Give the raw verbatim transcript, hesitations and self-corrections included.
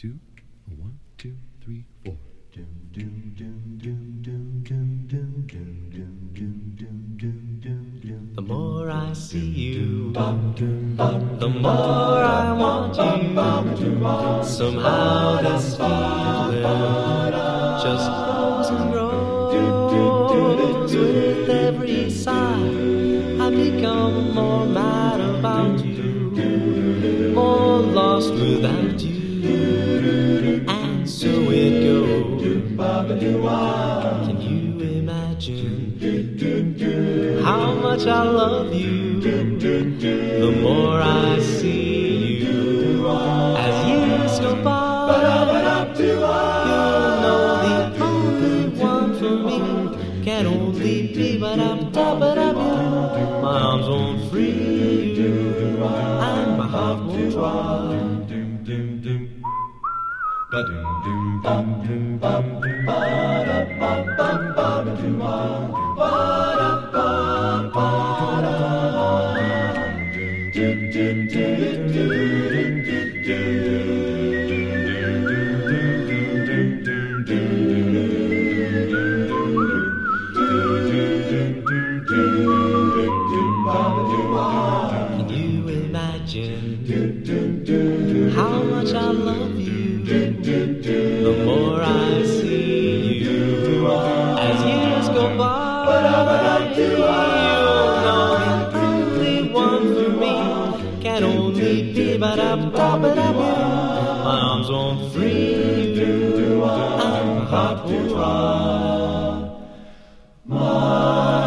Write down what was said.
two, a one, two, three, four. The more I see you, the more I want you. Somehow this feeling just grows and grows. With every sigh, I become more mad about you, more lost without you. And so it goes. Can you imagine how much I love you? The more I see you, as years go by, you'll know the only one for me can only be. But I'm top of that. My arms won't free you, and my heart won't try. Can you imagine how much I love you? The more I see you, as years go by, you'll know the only one for me can only be. But I'm top of that. My arms won't free you, and my heart won't try. My